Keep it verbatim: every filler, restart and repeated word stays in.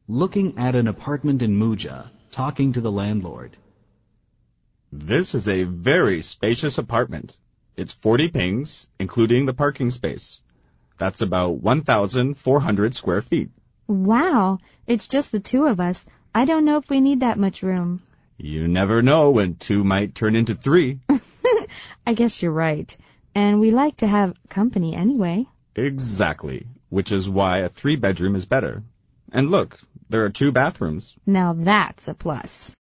looking at an apartment in Muja, talking to the landlord. This is a very spacious apartment. It's forty pings, including the parking space. That's about one thousand four hundred square feet. Wow, it's just the two of us. I don't know if we need that much room. You never know when two might turn into three. I guess you're right. And we like to have company anyway. Exactly, which is why a three-bedroom is better. And look, there are two bathrooms. Now that's a plus.